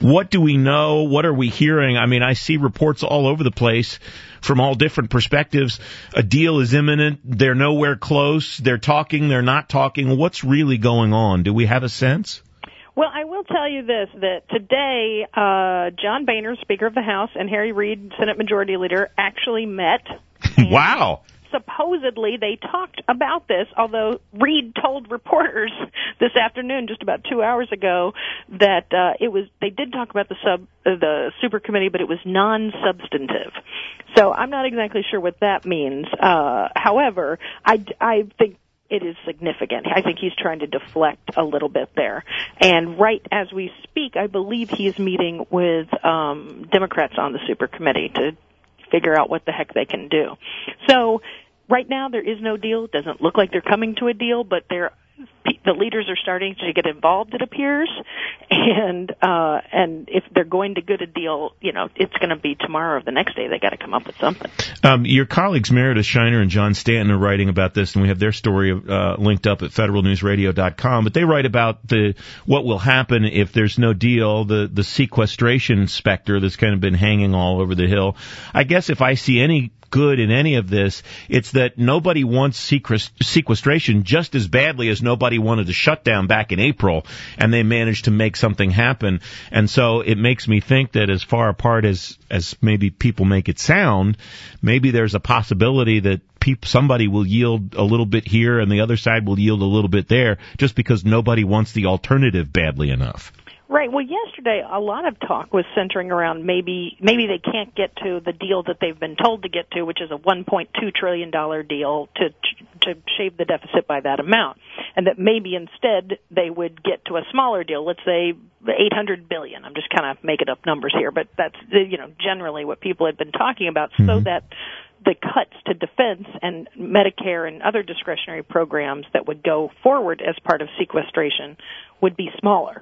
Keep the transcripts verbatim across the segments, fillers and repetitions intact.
What do we know? What are we hearing? I mean, I see reports all over the place from all different perspectives. A deal is imminent. They're nowhere close. They're talking. They're not talking. What's really going on? Do we have a sense? Well, I will tell you this, that today, uh, John Boehner, Speaker of the House, and Harry Reid, Senate Majority Leader, actually met. Wow. Supposedly, they talked about this, although Reid told reporters this afternoon, just about two hours ago, that uh, it was they did talk about the sub uh, the super committee, but it was non-substantive. So I'm not exactly sure what that means. Uh, however, I, I think it is significant. I think he's trying to deflect a little bit there. And right as we speak, I believe he is meeting with um, Democrats on the super committee to figure out what the heck they can do. So right now there is no deal. It doesn't look like they're coming to a deal, but they're the leaders are starting to get involved, it appears, and uh, and if they're going to get a deal, you know, it's going to be tomorrow or the next day. They got to come up with something. Um, your colleagues Meredith Shiner and John Stanton are writing about this, and we have their story uh, linked up at federal news radio dot com. But they write about the what will happen if there's no deal. The the sequestration specter that's kind of been hanging all over the Hill. I guess if I see any good in any of this, it's that nobody wants sequestration just as badly as nobody wanted to shut down back in April, and they managed to make something happen. And so it makes me think that as far apart as, as maybe people make it sound, maybe there's a possibility that people, somebody will yield a little bit here and the other side will yield a little bit there just because nobody wants the alternative badly enough. Right. Well, yesterday a lot of talk was centering around maybe maybe they can't get to the deal that they've been told to get to, which is a one point two trillion dollars deal to to shave the deficit by that amount, and that maybe instead they would get to a smaller deal. Let's say eight hundred billion dollars. I'm just kind of making up numbers here, but that's you know generally what people had been talking about, mm-hmm. so that the cuts to defense and Medicare and other discretionary programs that would go forward as part of sequestration would be smaller.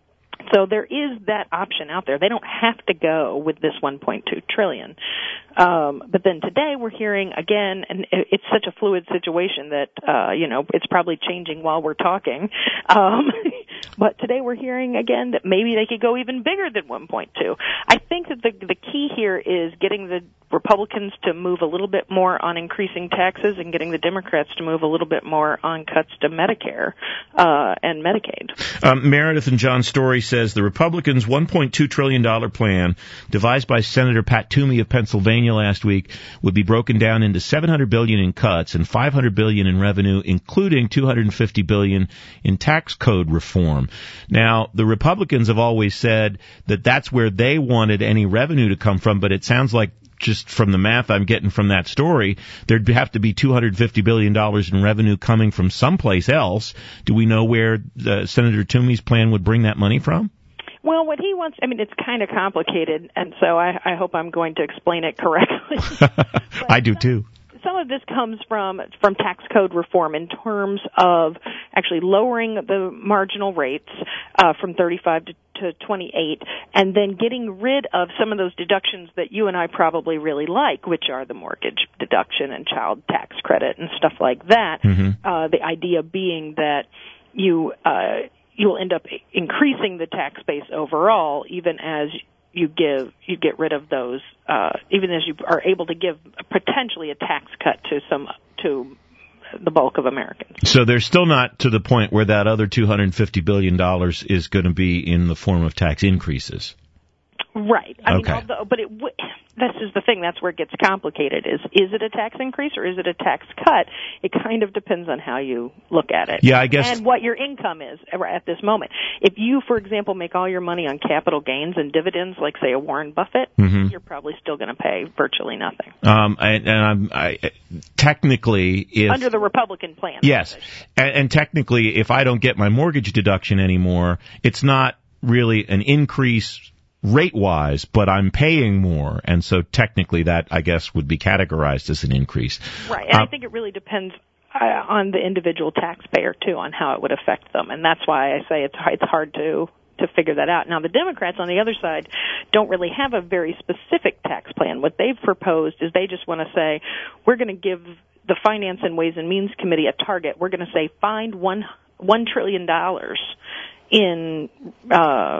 So there is that option out there. They don't have to go with this one point two trillion dollars. Um, but then today we're hearing again, and it's such a fluid situation that, uh, you know, it's probably changing while we're talking. Um, but today we're hearing again that maybe they could go even bigger than one point two. I think that the, the key here is getting the Republicans to move a little bit more on increasing taxes and getting the Democrats to move a little bit more on cuts to Medicare uh, and Medicaid. Um, Meredith and John Story says the Republicans' one point two trillion dollars plan, devised by Senator Pat Toomey of Pennsylvania last week, would be broken down into seven hundred billion dollars in cuts and five hundred billion dollars in revenue, including two hundred fifty billion dollars in tax code reform. Now, the Republicans have always said that that's where they wanted any revenue to come from, but it sounds like just from the math I'm getting from that story, there'd have to be two hundred fifty billion dollars in revenue coming from someplace else. Do we know where uh, Senator Toomey's plan would bring that money from? Well, what he wants, I mean, it's kind of complicated, and so I, I hope I'm going to explain it correctly. I do too. Some of this comes from from tax code reform in terms of actually lowering the marginal rates uh, from thirty-five to, to twenty-eight, and then getting rid of some of those deductions that you and I probably really like, which are the mortgage deduction and child tax credit and stuff like that. Mm-hmm. Uh, the idea being that you uh, you'll end up increasing the tax base overall, even as you give, you get rid of those, uh, even as you are able to give potentially a tax cut to some, to the bulk of Americans. So they're still not to the point where that other two hundred fifty billion dollars is going to be in the form of tax increases. Right. I okay. mean, although, but it w- this is the thing. That's where it gets complicated. Is is it a tax increase or is it a tax cut? It kind of depends on how you look at it. Yeah, I guess. And what your income is at this moment. If you, for example, make all your money on capital gains and dividends, like say a Warren Buffett, mm-hmm. you're probably still going to pay virtually nothing. Um, and, and I'm I, technically, if under the Republican plan. Yes, and, and technically, if I don't get my mortgage deduction anymore, it's not really an increase rate-wise, but I'm paying more, and so technically that, I guess, would be categorized as an increase. Right, and uh, I think it really depends uh, on the individual taxpayer, too, on how it would affect them, and that's why I say it's it's hard to to figure that out. Now, the Democrats, on the other side, don't really have a very specific tax plan. What they've proposed is they just want to say, we're going to give the Finance and Ways and Means Committee a target. We're going to say, find one, one trillion dollars in uh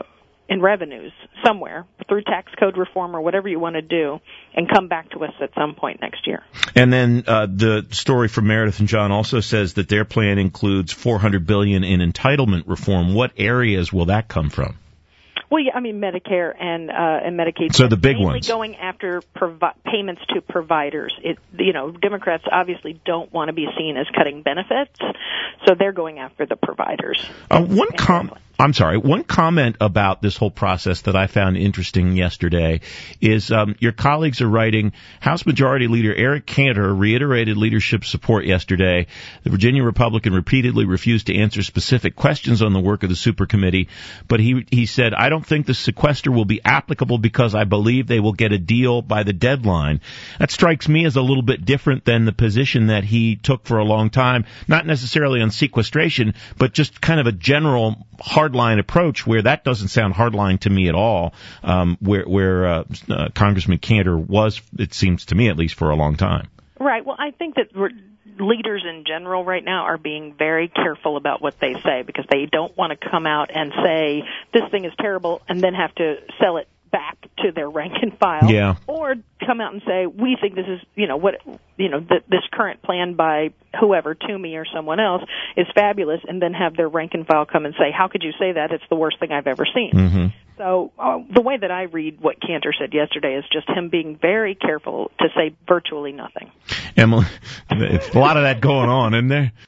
in revenues somewhere through tax code reform or whatever you want to do, and come back to us at some point next year. And then uh, the story from Meredith and John also says that their plan includes four hundred billion dollars in entitlement reform. What areas will that come from? Well, yeah, I mean Medicare and uh, and Medicaid. So the big mainly ones. Going after provi- payments to providers. It, you know, Democrats obviously don't want to be seen as cutting benefits, so they're going after the providers. Uh, one com- I'm sorry. One comment about this whole process that I found interesting yesterday is um, your colleagues are writing, House Majority Leader Eric Cantor reiterated leadership support yesterday. The Virginia Republican repeatedly refused to answer specific questions on the work of the supercommittee, but he he said, I don't think the sequester will be applicable because I believe they will get a deal by the deadline. That strikes me as a little bit different than the position that he took for a long time, not necessarily on sequestration, but just kind of a general hardline approach where that doesn't sound hardline to me at all, um, where, where uh, uh, Congressman Cantor was, it seems to me at least, for a long time. Right. Well, I think that we're leaders in general right now are being very careful about what they say because they don't want to come out and say this thing is terrible and then have to sell it back to their rank and file, yeah. or come out and say we think this is, you know, what, you know, th- this current plan by whoever, Toomey or someone else, is fabulous, and then have their rank and file come and say, how could you say that? It's the worst thing I've ever seen. Mm-hmm. So uh, the way that I read what Cantor said yesterday is just him being very careful to say virtually nothing. Emily, it's a lot of that going on, isn't there?